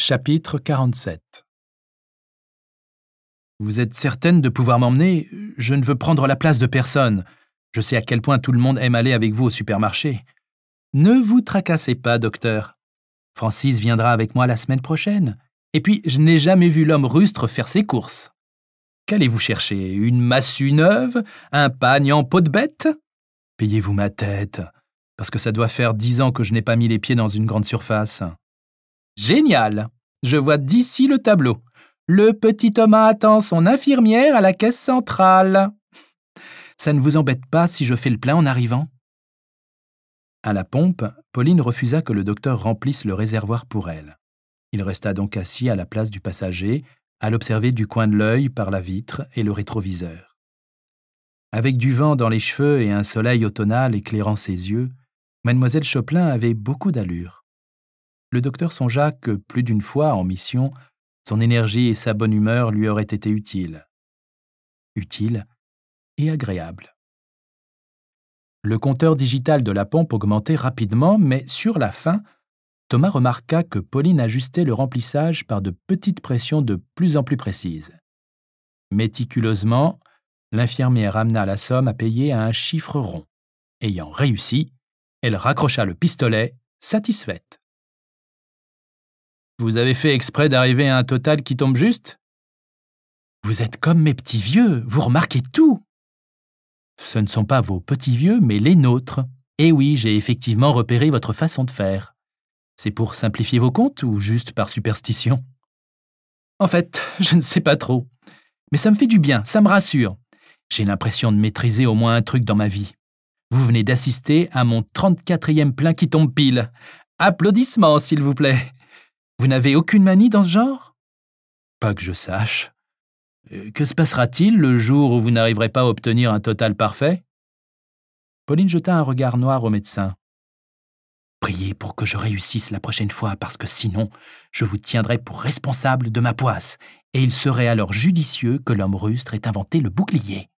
Chapitre 47. Vous êtes certaine de pouvoir m'emmener ? Je ne veux prendre la place de personne. Je sais à quel point tout le monde aime aller avec vous au supermarché. Ne vous tracassez pas, docteur. Francis viendra avec moi la semaine prochaine. Et puis, je n'ai jamais vu l'homme rustre faire ses courses. Qu'allez-vous chercher ? Une massue neuve ? Un pagne en peau de bête ? Payez-vous ma tête, parce que ça doit faire 10 ans que je n'ai pas mis les pieds dans une grande surface. Génial ! Je vois d'ici le tableau. Le petit Thomas attend son infirmière à la caisse centrale. Ça ne vous embête pas si je fais le plein en arrivant ? À la pompe, Pauline refusa que le docteur remplisse le réservoir pour elle. Il resta donc assis à la place du passager, à l'observer du coin de l'œil par la vitre et le rétroviseur. Avec du vent dans les cheveux et un soleil automnal éclairant ses yeux, Mademoiselle Chopin avait beaucoup d'allure. Le docteur songea que, plus d'une fois en mission, son énergie et sa bonne humeur lui auraient été utiles. Utiles et agréables. Le compteur digital de la pompe augmentait rapidement, mais sur la fin, Thomas remarqua que Pauline ajustait le remplissage par de petites pressions de plus en plus précises. Méticuleusement, l'infirmière amena la somme à payer à un chiffre rond. Ayant réussi, elle raccrocha le pistolet, satisfaite. « Vous avez fait exprès d'arriver à un total qui tombe juste ? Vous êtes comme mes petits vieux, vous remarquez tout. Ce ne sont pas vos petits vieux, mais les nôtres. Et oui, j'ai effectivement repéré votre façon de faire. C'est pour simplifier vos comptes ou juste par superstition ? En fait, je ne sais pas trop. Mais ça me fait du bien, ça me rassure. J'ai l'impression de maîtriser au moins un truc dans ma vie. Vous venez d'assister à mon 34e plein qui tombe pile. Applaudissements, s'il vous plaît. Vous n'avez aucune manie dans ce genre ? Pas que je sache. Que se passera-t-il le jour où vous n'arriverez pas à obtenir un total parfait ? Pauline jeta un regard noir au médecin. Priez pour que je réussisse la prochaine fois, parce que sinon, je vous tiendrai pour responsable de ma poisse, et il serait alors judicieux que l'homme rustre ait inventé le bouclier.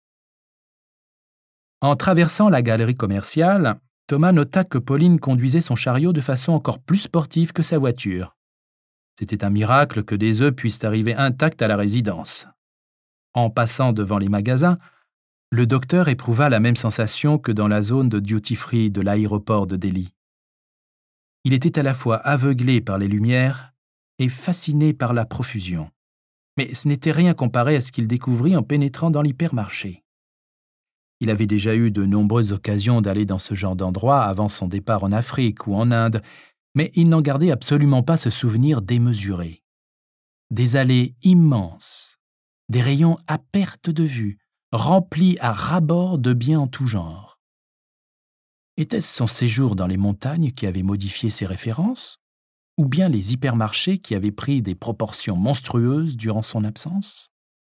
En traversant la galerie commerciale, Thomas nota que Pauline conduisait son chariot de façon encore plus sportive que sa voiture. C'était un miracle que des œufs puissent arriver intacts à la résidence. En passant devant les magasins, le docteur éprouva la même sensation que dans la zone de duty-free de l'aéroport de Delhi. Il était à la fois aveuglé par les lumières et fasciné par la profusion. Mais ce n'était rien comparé à ce qu'il découvrit en pénétrant dans l'hypermarché. Il avait déjà eu de nombreuses occasions d'aller dans ce genre d'endroit avant son départ en Afrique ou en Inde, mais il n'en gardait absolument pas ce souvenir démesuré. Des allées immenses, des rayons à perte de vue, remplis à ras-bord de biens en tout genre. Était-ce son séjour dans les montagnes qui avait modifié ses références, ou bien les hypermarchés qui avaient pris des proportions monstrueuses durant son absence ?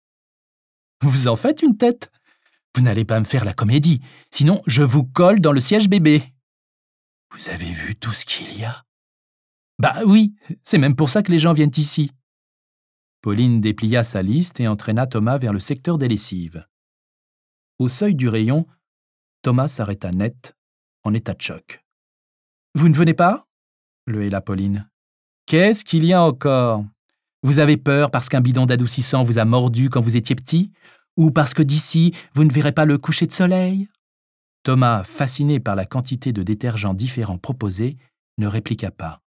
Vous en faites une tête ? Vous n'allez pas me faire la comédie, sinon je vous colle dans le siège bébé. Vous avez vu tout ce qu'il y a ? Bah oui, c'est même pour ça que les gens viennent ici. Pauline déplia sa liste et entraîna Thomas vers le secteur des lessives. Au seuil du rayon, Thomas s'arrêta net, en état de choc. « Vous ne venez pas ?» le héla Pauline. « Qu'est-ce qu'il y a encore ? Vous avez peur parce qu'un bidon d'adoucissant vous a mordu quand vous étiez petit ? Ou parce que d'ici, vous ne verrez pas le coucher de soleil ?» Thomas, fasciné par la quantité de détergents différents proposés, ne répliqua pas.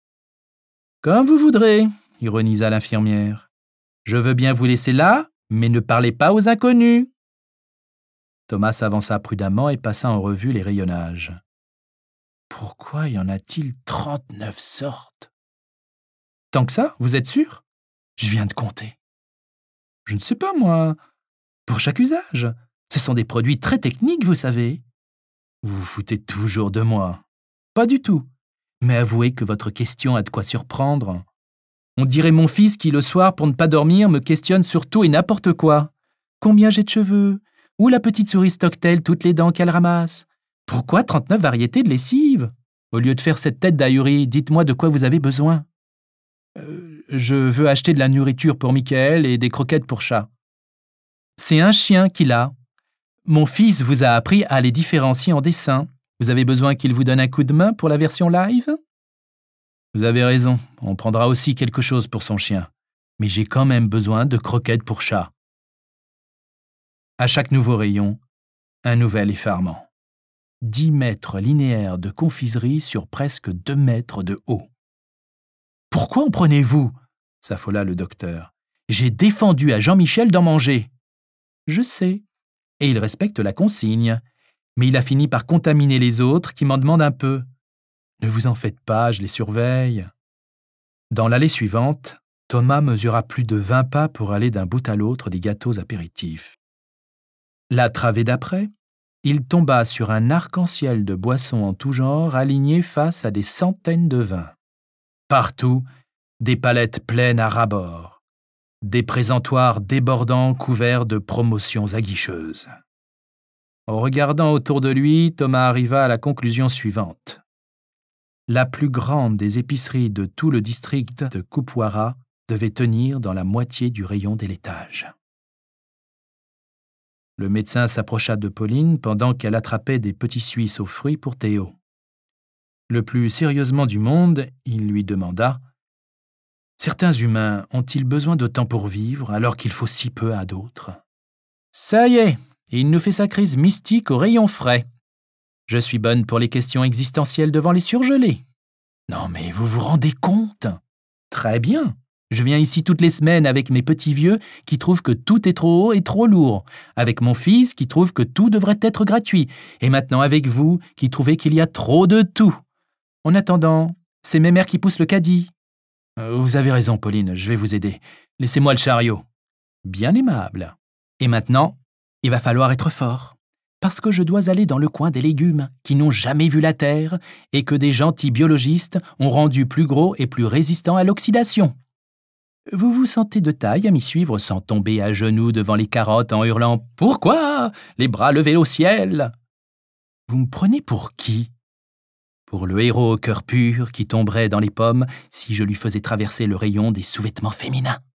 « Comme vous voudrez, » ironisa l'infirmière. « Je veux bien vous laisser là, mais ne parlez pas aux inconnus. » Thomas s'avança prudemment et passa en revue les rayonnages. Pourquoi y en a-t-il 39 sortes ? Tant que ça, vous êtes sûr ? Je viens de compter. Je ne sais pas, moi. Pour chaque usage. Ce sont des produits très techniques, vous savez. Vous vous foutez toujours de moi. Pas du tout. Mais avouez que votre question a de quoi surprendre. On dirait mon fils qui, le soir, pour ne pas dormir, me questionne sur tout et n'importe quoi. Combien j'ai de cheveux ? Où la petite souris stocke-t-elle toutes les dents qu'elle ramasse ? Pourquoi 39 variétés de lessive ? Au lieu de faire cette tête d'ahuri, dites-moi de quoi vous avez besoin. Je veux acheter de la nourriture pour Michael et des croquettes pour chat. C'est un chien qu'il a. Mon fils vous a appris à les différencier en dessin. Vous avez besoin qu'il vous donne un coup de main pour la version live ? Vous avez raison, on prendra aussi quelque chose pour son chien. Mais j'ai quand même besoin de croquettes pour chat. À chaque nouveau rayon, un nouvel effarement. 10 mètres linéaires de confiserie sur presque 2 mètres de haut. « Pourquoi en prenez-vous » s'affola le docteur. « J'ai défendu à Jean-Michel d'en manger. » « Je sais, et il respecte la consigne, mais il a fini par contaminer les autres qui m'en demandent un peu. Ne vous en faites pas, je les surveille. » Dans l'allée suivante, Thomas mesura plus de 20 pas pour aller d'un bout à l'autre des gâteaux apéritifs. La travée d'après, il tomba sur un arc-en-ciel de boissons en tout genre alignés face à des centaines de vins. Partout, des palettes pleines à ras-bord, des présentoirs débordants couverts de promotions aguicheuses. En regardant autour de lui, Thomas arriva à la conclusion suivante. La plus grande des épiceries de tout le district de Kupwara devait tenir dans la moitié du rayon des laitages. Le médecin s'approcha de Pauline pendant qu'elle attrapait des petits Suisses aux fruits pour Théo. Le plus sérieusement du monde, il lui demanda « Certains humains ont-ils besoin de temps pour vivre alors qu'il faut si peu à d'autres ?»« Ça y est, il nous fait sa crise mystique au rayon frais. Je suis bonne pour les questions existentielles devant les surgelés. » « Non mais vous vous rendez compte ? Très bien. Je viens ici toutes les semaines avec mes petits vieux qui trouvent que tout est trop haut et trop lourd, avec mon fils qui trouve que tout devrait être gratuit, et maintenant avec vous qui trouvez qu'il y a trop de tout. En attendant, c'est mes mères qui poussent le caddie. Vous avez raison, Pauline, je vais vous aider. Laissez-moi le chariot. Bien aimable. Et maintenant, il va falloir être fort, parce que je dois aller dans le coin des légumes qui n'ont jamais vu la terre et que des gentils biologistes ont rendu plus gros et plus résistants à l'oxydation. Vous vous sentez de taille à m'y suivre sans tomber à genoux devant les carottes en hurlant « Pourquoi ?» les bras levés au ciel. Vous me prenez pour qui ? Pour le héros au cœur pur qui tomberait dans les pommes si je lui faisais traverser le rayon des sous-vêtements féminins.